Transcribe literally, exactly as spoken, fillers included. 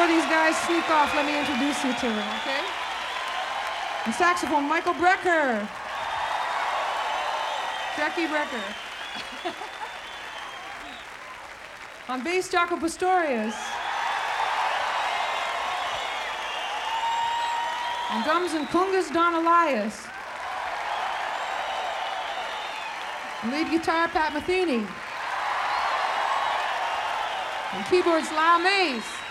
before these guys sneak off, let me introduce you to them, okay? On saxophone, Michael Brecker. Jackie Brecker. On bass, Jaco Pastorius. On drums and congas, Don Elias. On lead guitar, Pat Metheny. On keyboards, Lyle Mays.